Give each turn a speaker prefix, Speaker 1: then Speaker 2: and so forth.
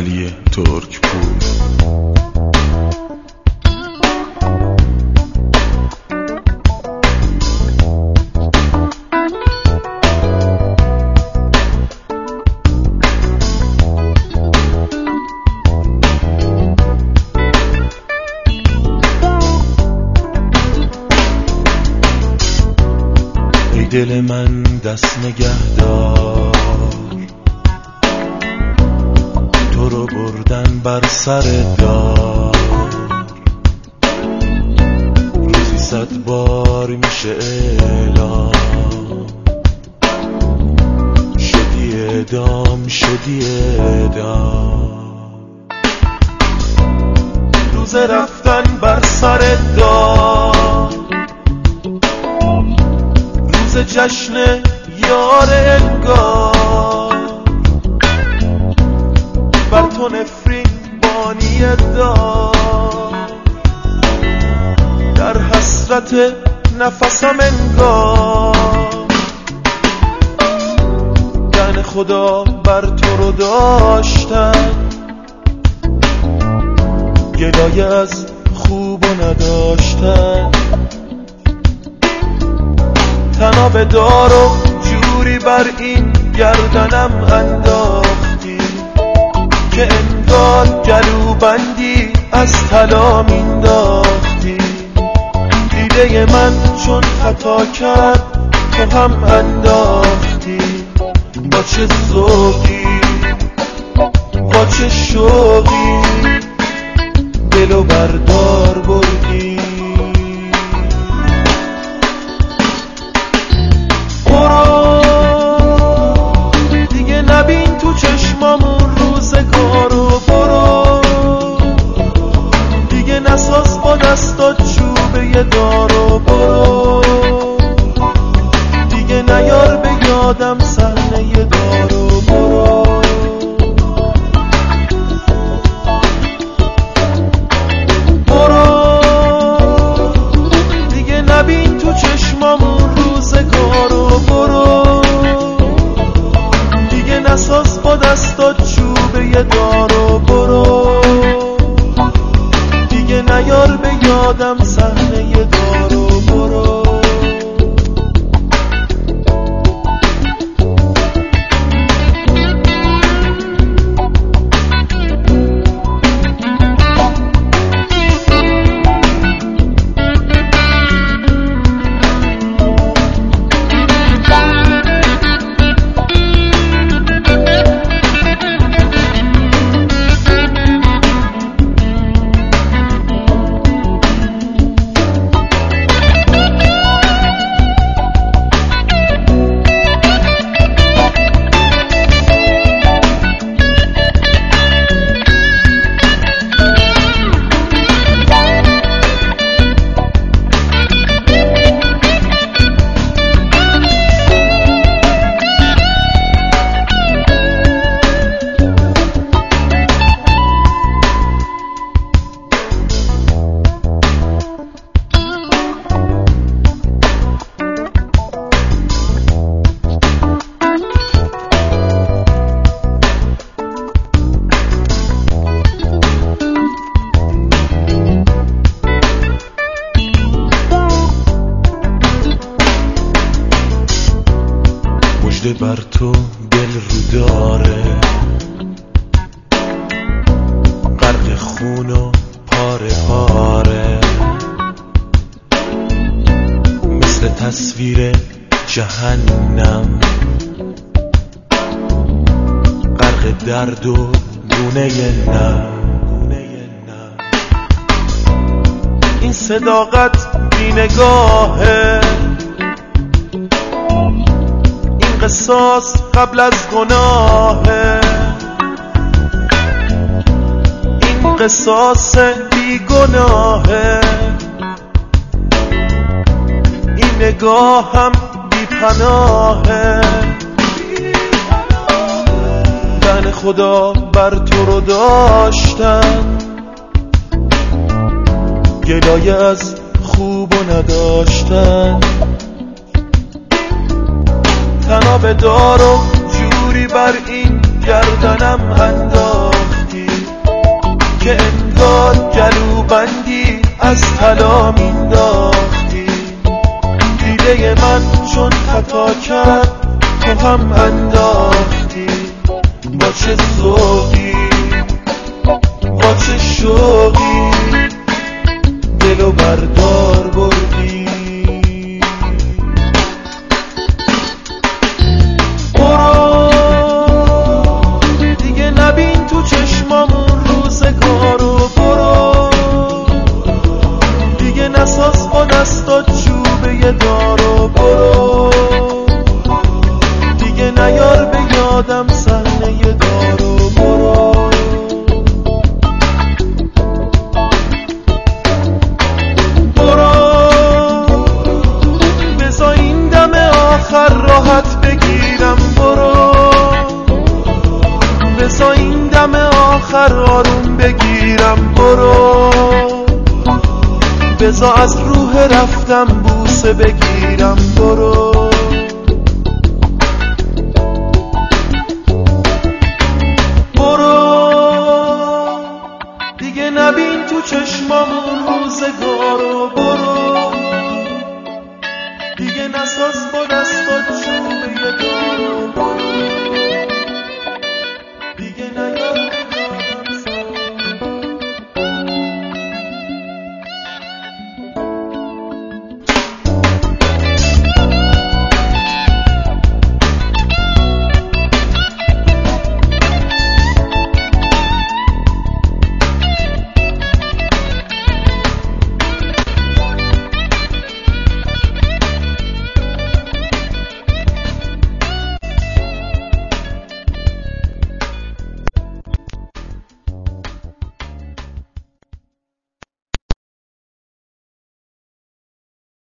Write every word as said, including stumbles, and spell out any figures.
Speaker 1: علی ترکپور. دل من دست نگهدار، تو رو بردن بر سر دار. روزی صد بار میشه اعلام، شدی اعدام شدی اعدام. روز رفتن بر سر دار، جشن یار انگار. بر تو نفرین بانی دار، در حسرت نفسم انگار. یعنی خدا بر تو رو داشتن، گلایه از خوب و نداشتن. تناب دار و جوری بر این گردنم انداختی که انگار گلوبندی از طلا مینداختی. دیده من چون خطا کرد تو هم انداختی. با چه ذوقی با چه شوقی دلو بردار بردی. نبین تو چشمامون روزگارو، برو دیگه نساز با دستات چوبه دارو. برو دیگه نیار به یادم صحنه دارو. برو برو دیگه نبین تو چشمامون روزگارو. برو نساز با دستات چوبه دارو. برو دیگه نیار به یادم صحنه دارو. برو بر تو دل رو داره، غرق خون و پاره پاره. مثل تصویر جهنم، غرق درد و گونه نم. این صداقت بی نگاهه، قصاص قبل از گناهه. این قصاص بی گناهه، این نگاه هم بی پناهه. دهن خدا بر تو رو داشتن، گلایه از خوب و نداشتن. تناب دار و جوری بر این گردنم انداختی که انگار گلوبندی از طلا مینداختی. دیده من چون خطا کرد تو هم انداختی. با چه ذوقی با چه شوقی دلو بردار بردی. برو دیگه نبین تو چشمامون روزگارو. برو دیگه نساز با دستات چوبه دارو. برو دیگه نیار به یادم صحنه دارو. برو آخر راحت بگیرم. برو بذار این دم آخر آروم بگیرم. برو بذار از روح رفتم بوسه بگیرم. برو